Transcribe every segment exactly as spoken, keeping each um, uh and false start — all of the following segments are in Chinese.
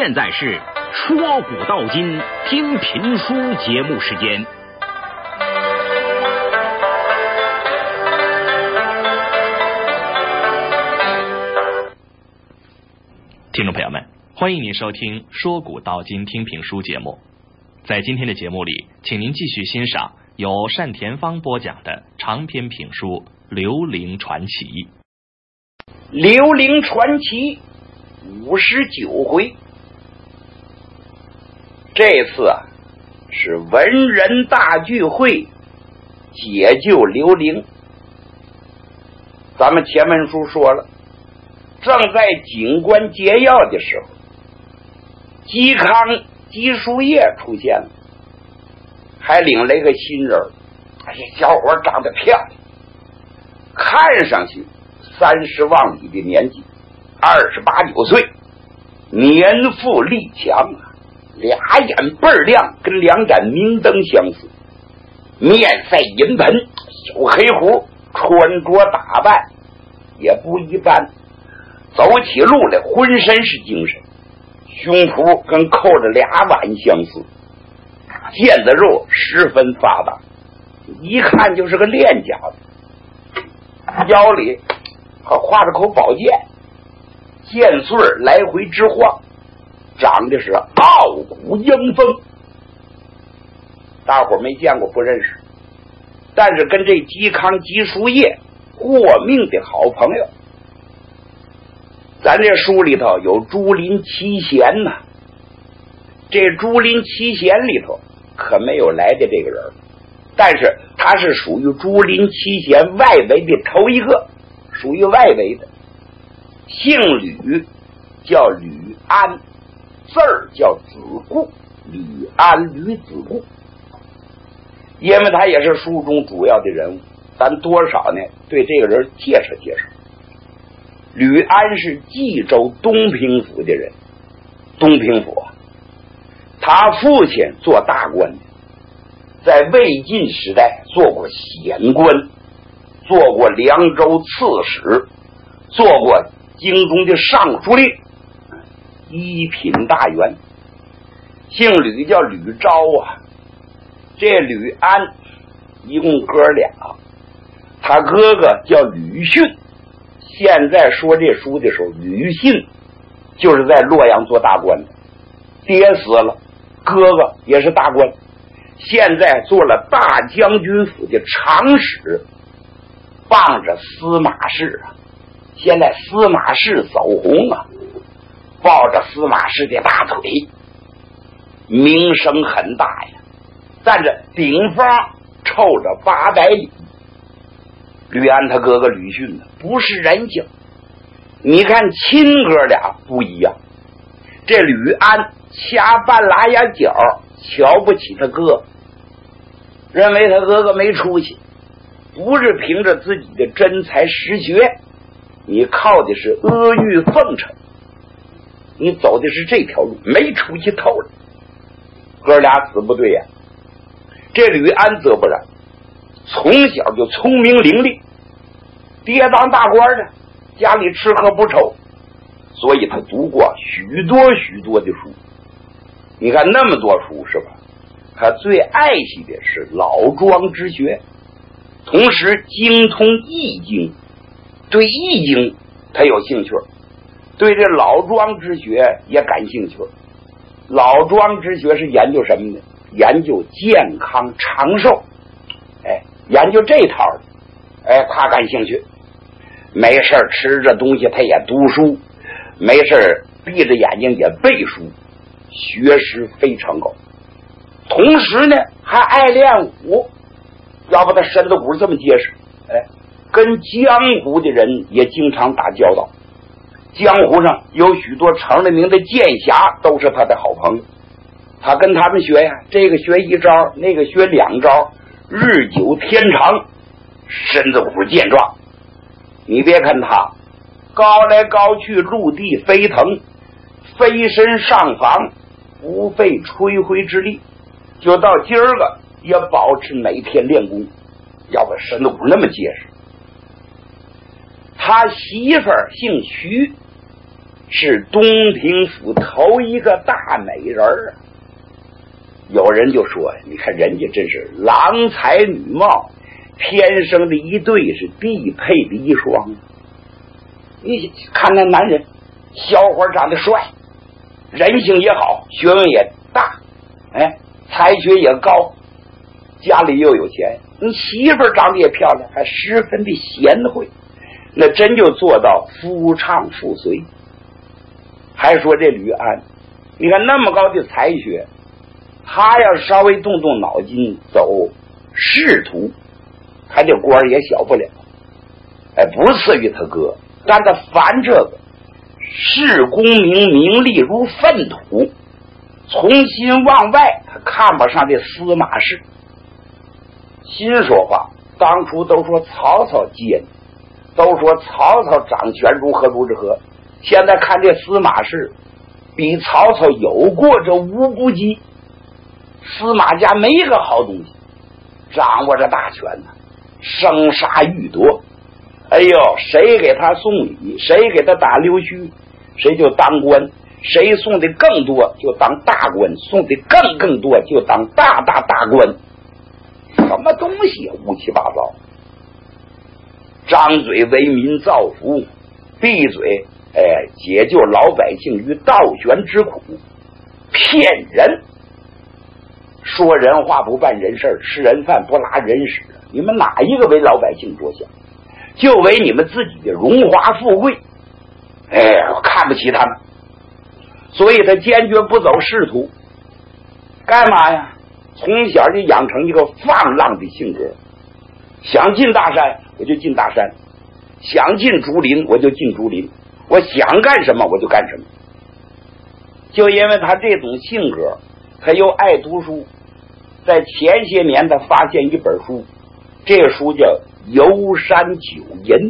现在是说古道今听评书节目时间。 听众朋友们，欢迎您收听说古道今听评书节目。在今天的节目里，请您继续欣赏由单田芳播讲的长篇评书《刘伶传奇》。 刘伶传奇五十九回，这次啊是文人大聚会，解救刘伶。咱们前文书说了，正在警官解药的时候，嵇康、嵇叔夜出现了，还领了一个新人。哎呀，小伙长得漂亮，看上去三十望里的年纪，二十八九岁，年富力强啊，俩眼倍儿亮，跟两盏明灯相似，面赛银盆，小黑胡，穿着打扮也不一般，走起路来浑身是精神，胸脯跟扣着俩碗相似，腱子肉十分发达，一看就是个练家的，腰里还挎着口宝剑，剑穗来回直晃，长的是傲骨英风。大伙没见过不认识，但是跟这嵇康、嵇叔夜过命的好朋友。咱这书里头有竹林七贤呐，这竹林七贤里头可没有来的这个人，但是他是属于竹林七贤外围的头一个，属于外围的，姓吕，叫吕安，字儿叫子固，吕安、吕子固。因为他也是书中主要的人物，咱多少呢对这个人介绍介绍。吕安是冀州东平府的人，东平府啊，他父亲做大官的，在魏晋时代做过显官，做过凉州刺史，做过京中的尚书令，一品大员。姓吕叫吕昭啊，这吕安一共哥俩，他哥哥叫吕逊。现在说这书的时候，吕信就是在洛阳做大官的，爹死了，哥哥也是大官，现在做了大将军府的常使，傍着司马氏啊。现在司马氏走红啊，抱着司马氏的大腿，名声很大呀。但是顶方臭着八百里。吕安他哥哥吕逊呢，不是人情。你看亲哥俩不一样，这吕安掐半拉牙角，瞧不起他哥，认为他哥哥没出息，不是凭着自己的真才实学，你靠的是阿谀奉承，你走的是这条路，没出息透了。哥俩死不对呀、啊。这吕安则不然，从小就聪明伶俐，爹当大官的，家里吃喝不愁，所以他读过许多许多的书。你看那么多书是吧？他最爱惜的是老庄之学，同时精通易经，对易经他有兴趣，对这老庄之学也感兴趣。老庄之学是研究什么呢？研究健康长寿，哎，研究这套的，哎，他感兴趣。没事吃着东西他也读书，没事闭着眼睛也背书，学识非常高。同时呢还爱练武，要不他身子骨这么结实，哎，跟江湖的人也经常打交道。江湖上有许多成了名的剑侠都是他的好朋友，他跟他们学呀，这个学一招，那个学两招，日久天长，身子骨健壮。你别看他高来高去，陆地飞腾，飞身上房，不费吹灰之力，就到今儿个也保持每天练功，要不身子骨那么结实。他媳妇儿姓徐， 是东平府头一个大美人儿。有人就说，你看人家真是郎才女貌，天生的一对，是必配的一双。你看那男人，小伙长得帅，人性也好，学问也大，哎，才学也高，家里又有钱，你媳妇长得也漂亮，还十分的贤惠，那真就做到夫唱妇随。还说这吕安，你看那么高的才学，他要稍微动动脑筋走仕途，他这官也小不了，哎，不次于他哥，但他烦这个视功名，名利如粪土，从心往外他看不上这司马氏。心说话，当初都说曹操奸，都说曹操掌权如何如何，现在看这司马氏比曹操有过这无不及。司马家没一个好东西，掌握着大权呢，生杀予夺。哎呦，谁给他送礼，谁给他打溜须，谁就当官，谁送的更多就当大官，送的更更多就当大大大官。什么东西乌七八糟，张嘴为民造福，闭嘴哎解救老百姓于倒悬之苦，骗人，说人话不办人事，吃人饭不拉人屎。你们哪一个为老百姓着想？就为你们自己的荣华富贵，哎，我看不起他们，所以他坚决不走仕途。干嘛呀？从小就养成一个放浪的性格，想进大山我就进大山，想进竹林我就进竹林，我想干什么我就干什么。就因为他这种性格，他又爱读书，在前些年他发现一本书，这个书叫《游山九吟》。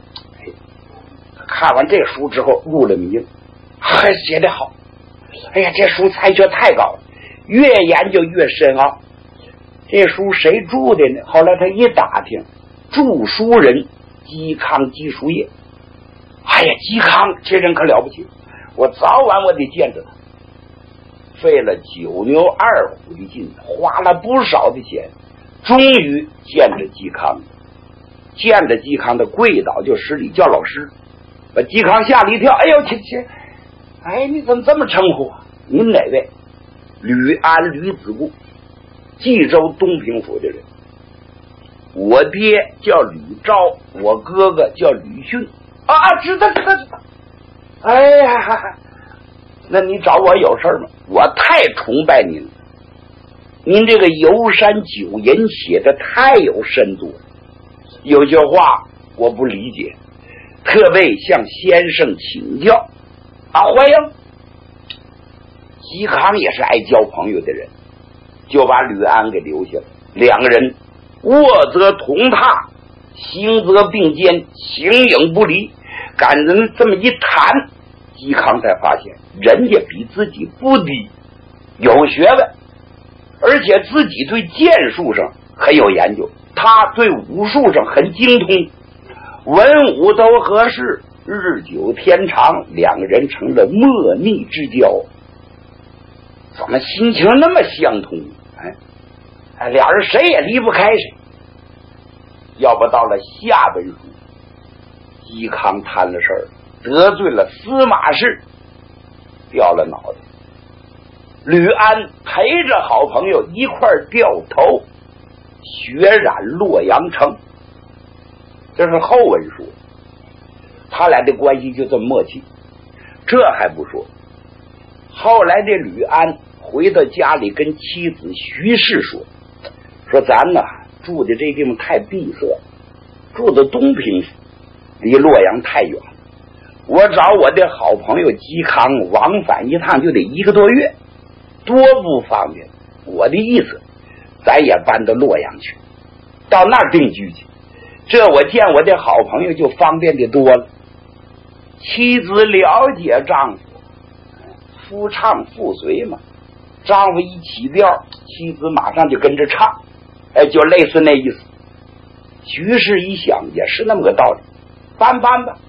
看完这个书之后入了迷了，还写得好，哎呀，这书才学太高了，越研究越深奥。这书谁著的呢？后来他一打听，著书人嵇康姬叔夜。哎呀，嵇康这人可了不起，我早晚我得见着他。费了九牛二虎的劲，花了不少的钱，终于见着嵇康。见着嵇康的跪倒就施礼叫老师，把嵇康吓了一跳。哎呦，切切，哎，你怎么这么称呼啊？您哪位？吕安，吕子固，冀州东平府的人。我爹叫吕昭，我哥哥叫吕逊。啊，知道知道知道。哎呀，那你找我有事吗？我太崇拜您了，您这个游山九吟写的太有深度了，有些话我不理解，特为向先生请教啊！欢迎。嵇康也是爱交朋友的人，就把吕安给留下了。两个人卧则同榻，行则并肩，形影不离。赶人这么一谈，嵇康才发现人家比自己不低，有学问，而且自己对剑术上很有研究，他对武术上很精通，文武都合适。日久天长，两个人成了莫逆之交。怎么心情那么相通？哎，哎，俩人谁也离不开谁。要不到了下文书，嵇康摊了事儿，得罪了司马氏，掉了脑袋。吕安陪着好朋友一块掉头，血染洛阳城。这是后文书，他俩的关系就这么默契。这还不说，后来这吕安回到家里跟妻子徐氏说，说咱呢住的这地方太闭塞，住的东平府，离洛阳太远，我找我的好朋友嵇康往返一趟就得一个多月，多不方便。我的意思，咱也搬到洛阳去，到那儿定居去，这我见我的好朋友就方便的多了。妻子了解丈夫，夫唱妇随嘛，丈夫一起调，妻子马上就跟着唱，哎，就类似那意思。徐氏一想也是那么个道理，搬搬吧。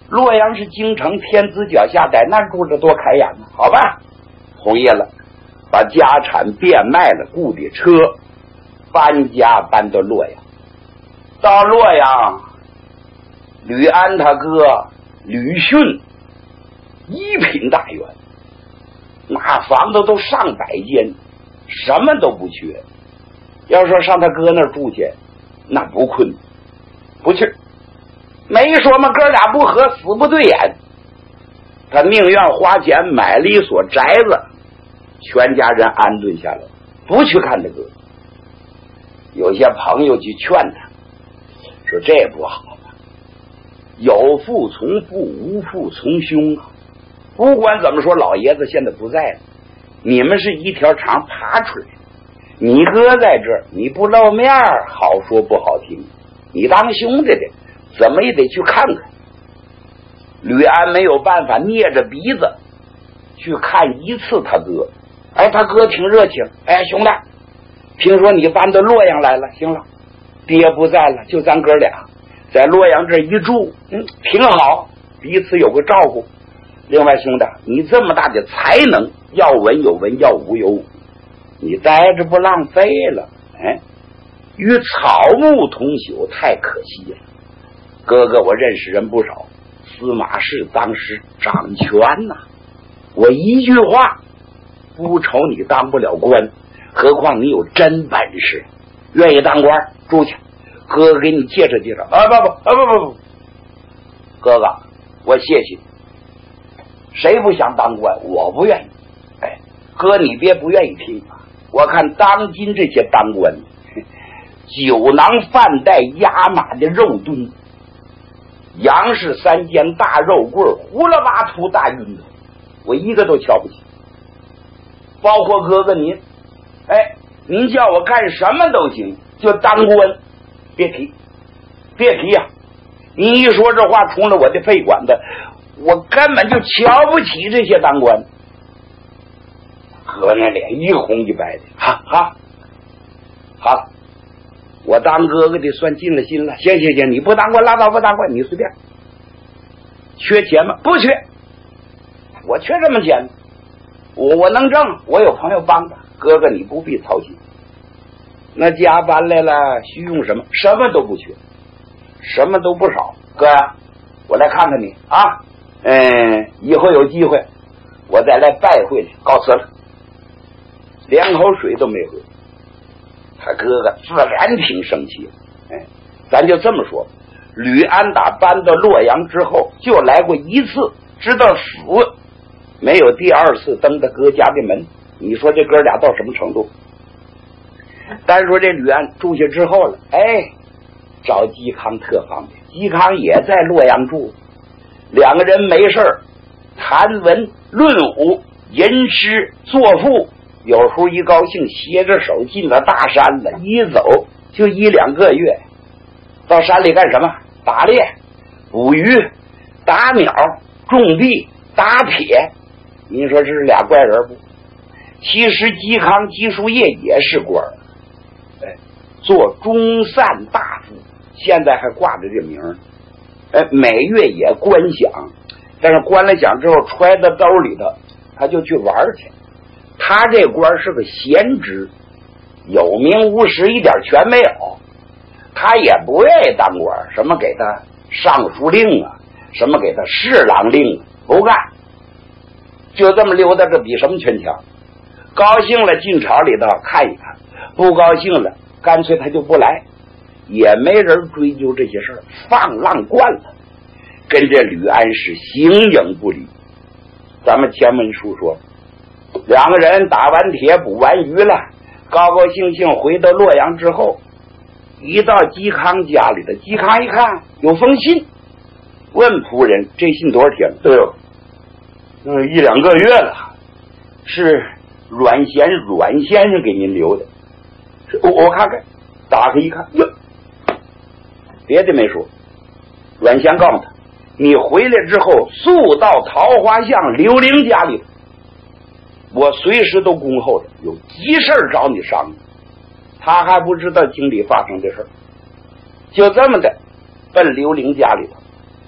洛阳是京城天子脚下，在那住着多开眼呢。好吧，红叶了，把家产变卖了，雇的车搬家搬到洛阳。到洛阳，吕安他哥吕逊一品大员，那房子都上百间，什么都不缺。要说上他哥那儿住去，那不困，不去。没说嘛，哥俩不和，死不对眼。他宁愿花钱买了一所宅子，全家人安顿下来，不去看他哥。有些朋友去劝他，说这不好吧，有父从父，无父从兄啊。不管怎么说，老爷子现在不在了，你们是一条肠爬出来，你哥在这儿，你不露面，好说不好听，你当兄弟的怎么也得去看看。吕安没有办法，捏着鼻子去看一次他哥。哎，他哥挺热情，哎，兄弟，听说你搬到洛阳来了，行了，爹不在了，就咱哥俩在洛阳这一住，嗯，挺好，彼此有个照顾。另外，兄弟，你这么大的才能，要文有文，要武有武，你待着不浪费了？哎，与草木同朽，太可惜了。哥哥，我认识人不少，司马氏当时掌权呐、啊，我一句话不愁你当不了官，何况你有真本事，愿意当官住去，哥哥给你介绍介绍。啊不不啊不不不，哥哥，我谢谢你。谁不想当官？我不愿意。哎，哥你别不愿意听啊！我看当今这些当官，酒囊饭袋压马的肉墩，杨氏三间大肉棍，胡了八秃大晕头，我一个都瞧不起。包括哥哥您，哎，您叫我干什么都行，就当官别提，别提呀、啊！您一说这话冲了我的肺管子，我根本就瞧不起这些当官。哥那脸一红一白的，哈哈，好了，我当哥哥的算尽了心了。行行行，你不当官拉倒，不当官你随便。缺钱吗？不缺，我缺什么钱？我我能挣，我有朋友帮着。哥哥你不必操心。那家搬来了，需用什么？什么都不缺，什么都不少。哥呀，我来看看你啊。嗯，以后有机会我再来拜会你。告辞了。连口水都没喝。他哥哥自然挺生气。哎，咱就这么说，吕安达搬到洛阳之后就来过一次，直到死没有第二次登他哥家的门。你说这哥俩到什么程度？单说这吕安住下之后了，哎，找嵇康特方便。嵇康也在洛阳住，两个人没事谈文论武，吟诗作赋，有时候一高兴携着手进了大山了，一走就一两个月。到山里干什么？打猎、捕鱼、打鸟、种地、打铁。你说这是俩怪人不？其实嵇康嵇叔夜也是官，哎，做中散大夫，现在还挂着这名儿。哎，每月也官饷，但是官了饷之后揣到兜里头，他就去玩去。他这官是个闲职，有名无实，一点权没有。他也不愿意当官，什么给他尚书令啊，什么给他侍郎令，不干，就这么溜达着，比什么权强。高兴了进朝里头看一看，不高兴了干脆他就不来，也没人追究这些事儿，放浪惯了，跟这吕安是形影不离。咱们前文书说，两个人打完铁捕完鱼了，高高兴兴回到洛阳之后，一到嵇康家里的，嵇康一看有封信，问仆人这信多少天？对哦，嗯，一两个月了，是阮先阮先生给您留的。我我看看，打开一看，哟，别的没说。阮先告诉他，你回来之后速到桃花巷刘伶家里，我随时都恭候着，有急事找你商议。他还不知道京里发生的事，就这么的奔刘伶家里头。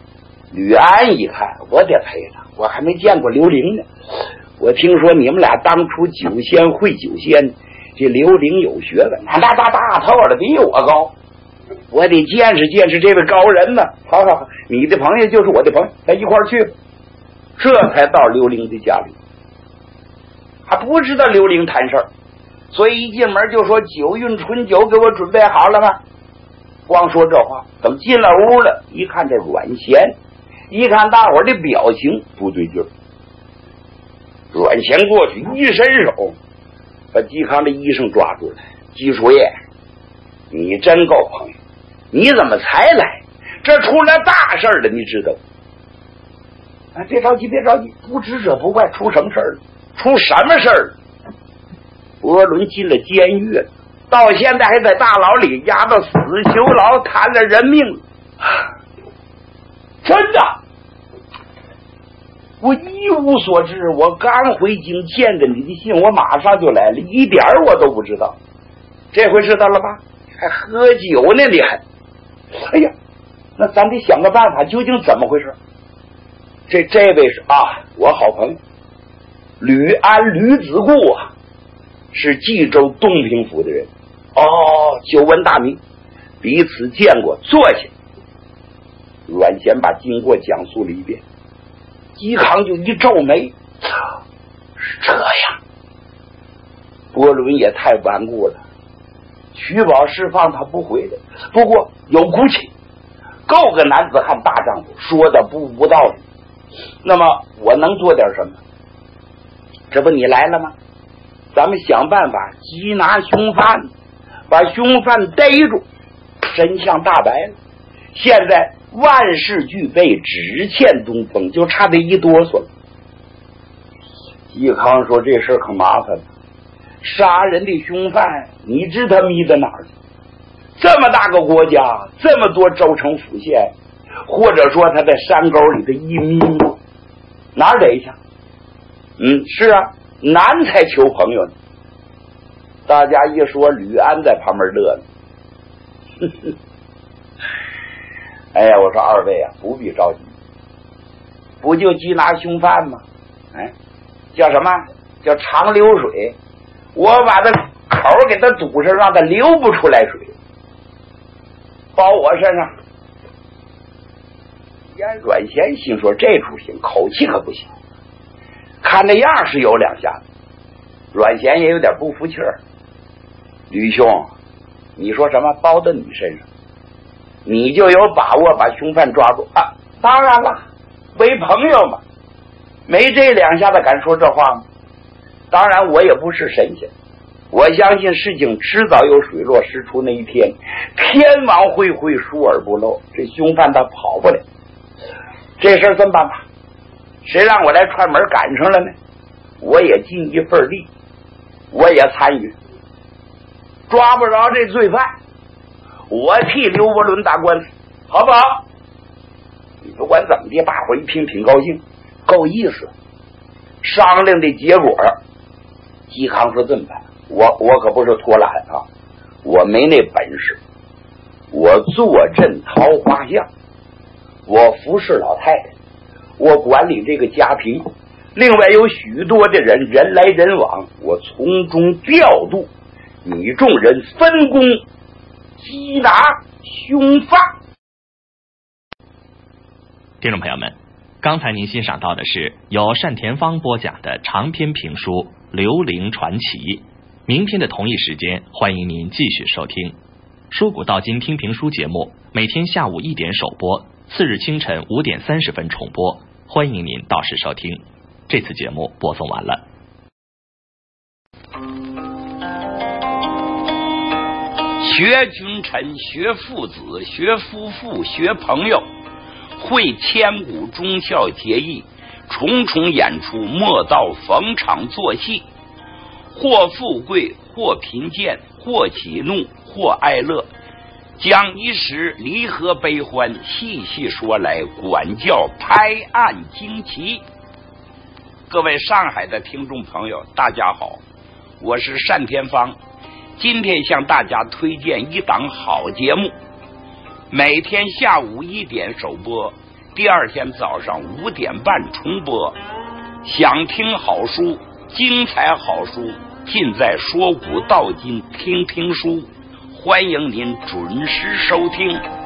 吕安一看，我得赔他，我还没见过刘伶呢。我听说你们俩当初酒仙会酒仙，这刘伶有学问，那大大大头的比我高，我得见识见识这位高人呢。好好好，你的朋友就是我的朋友，咱一块儿去吧。这才到刘伶的家里，还不知道刘伶谈事儿，所以一进门就说九运春酒给我准备好了吗？光说这话，等进了屋了，一看这阮咸，一看大伙儿的表情不对劲儿。阮咸过去一伸手，把嵇康的衣裳抓住了。嵇叔爷，你真够朋友，你怎么才来？这出了大事了，你知道？啊，别着急，别着急，不知者不怪。出什么事儿了？出什么事儿了？伯伦进了监狱了，到现在还在大牢里押到死囚牢，谈了人命了。真的，我一无所知。我刚回京见着你的信，我马上就来了，一点儿我都不知道。这回知道了吧？还喝酒呢，你还？哎呀，那咱得想个办法，究竟怎么回事？这这位是啊，我好朋友吕安吕子固啊，是冀州东平府的人。哦，久闻大名，彼此见过。坐下。阮咸把经过讲述了一遍，嵇康就一皱眉，是这样。伯伦也太顽固了，取保释放他不回来，不过有骨气，够个男子汉大丈夫，说的不无道理。那么我能做点什么？这不你来了吗？咱们想办法缉拿凶犯，把凶犯逮住，真相大白了。现在万事俱备，只欠东风，就差这一哆嗦了。嵇康说这事可麻烦了，杀人的凶犯你知他迷在哪儿？这么大个国家，这么多州城府县，或者说他在山沟里的一迷，哪儿逮去？嗯，是啊，难才求朋友呢。大家一说，吕安在旁边乐了。呵呵，哎呀，我说二位啊，不必着急，不就缉拿凶犯吗？哎，叫什么？叫长流水。我把他口给他堵上，让他流不出来水，包我身上。呀，阮咸心说这出行，口气可不行，看那样是有两下子。阮咸也有点不服气儿。吕兄，你说什么包到你身上，你就有把握把凶犯抓住啊？当然了，为朋友嘛，没这两下子敢说这话吗？当然我也不是神仙，我相信事情迟早有水落石出那一天，天网恢恢，疏而不漏，这凶犯他跑不了。这事儿这么办吧，谁让我来串门赶上了呢？我也尽一份力，我也参与。抓不着这罪犯，我替刘伯伦打官司，好不好？你不管怎么地，大伙一听挺高兴，够意思。商量的结果，嵇康说这么办，我我可不是拖拉啊，我没那本事，我坐镇桃花巷，我服侍老太太，我管理这个家贫，另外有许多的人人来人往，我从中调度，你众人分工缉拿凶犯。 听众朋友们，刚才您欣赏到的是由单田芳播讲的长篇评书《刘伶传奇》。明天的同一时间，欢迎您继续收听说古道今听评书节目，每天下午一点首播，次日清晨五点三十分重播，欢迎您到时收听。这次节目播送完了。 学君臣，学父子，学夫妇，学朋友，会千古忠孝节义，重重演出，莫道逢场作戏，或富贵，或贫贱，或喜怒，或哀乐，将一时离合悲欢细细说来，管教拍案惊奇。各位上海的听众朋友，大家好，我是单田芳。今天向大家推荐一档好节目，每天下午一点首播， 第二天早上五点半重播。想听好书，精彩好书尽在说古道今听评书，欢迎您准时收听。